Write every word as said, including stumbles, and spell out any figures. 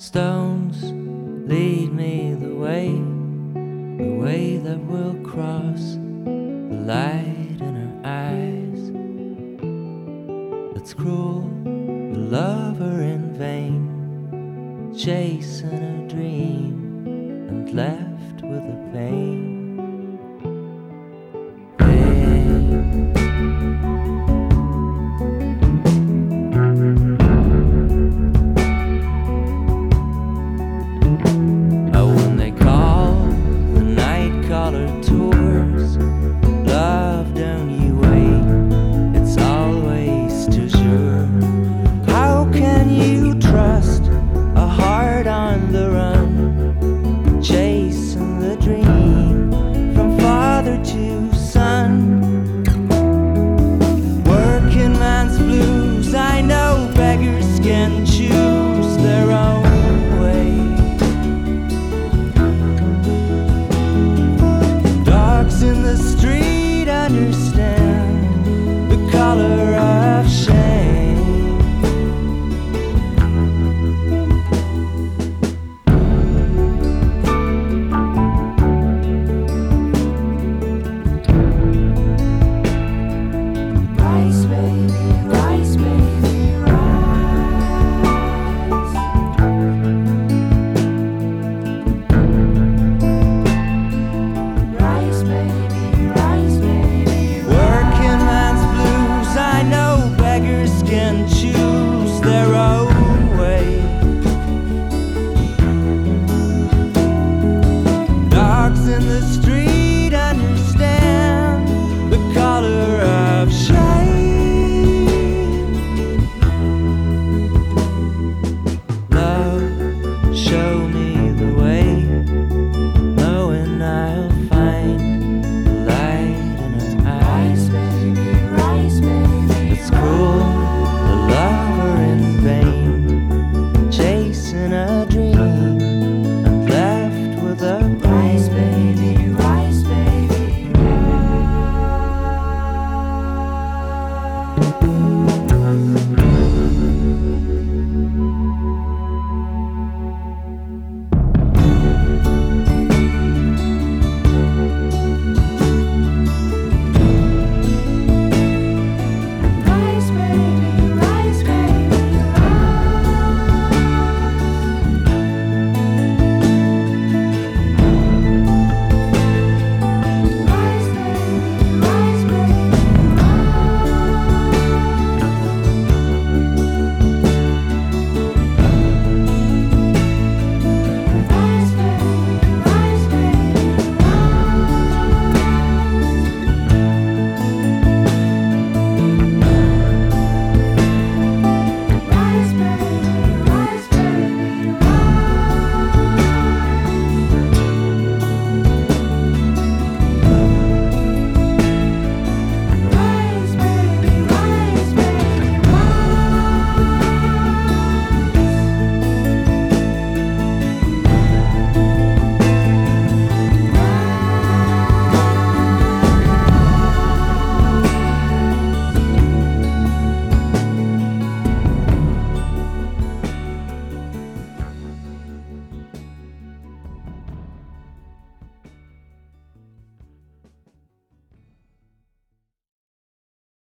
Stones lead me the way, the way that will cross the light in her eyes. It's cruel to love her in vain, chasing a dream and left with the pain. Tours, love, don't you wait, it's always too sure. How can you trust a heart on the run, chasing the dream from father to son? Working man's blues, I know beggars can choose their own way. In the street understand the color of shame. Rise, baby, rise, baby, rise. Can choose their own way. Dogs in the street understand the color of